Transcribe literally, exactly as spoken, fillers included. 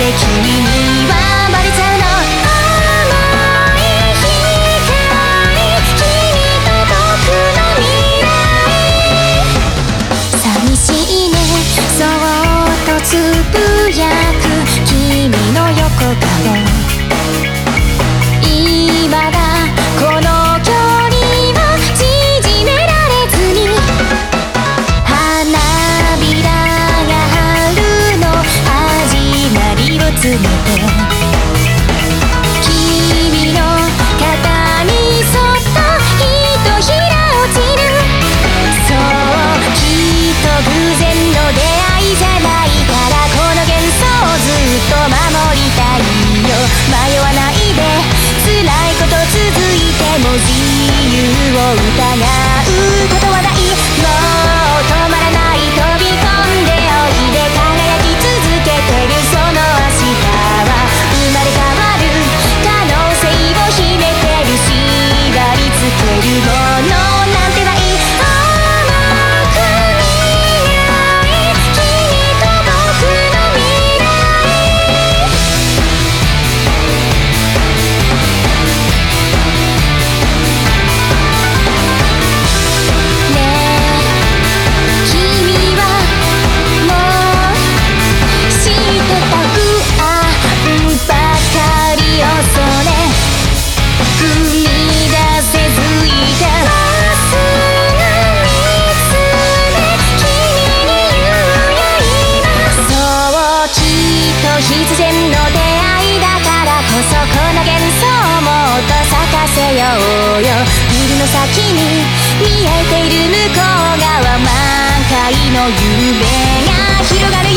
君にはバレちゃうの。甘い光、君と僕の未来。寂しいね、そっとつぶやく君の横顔。今だこの距離を縮められずに、花びらが春の始まりを告げて、君の肩にそっとひとひら落ちる。そう、きっと偶然の出会いじゃないから、この幻想をずっと守りたいよ。迷わないで、辛いこと続いても自由を疑うことはない。もう止まらない、飛び込んでおいで、輝き続けてるその明日は生まれ変わる可能性を秘めてる。縛りつけるものなんてない。甘く見ない君と僕の未来。ねえ君はもう知ってた不安ばかりをそれ踏み出せずいた。まっすぐ見つめ君に言うよ今。そうきっと必然の出会いだからこそ、この幻想をもっと咲かせようよ。ビルの先に見えている向こう側、満開の夢が広がる。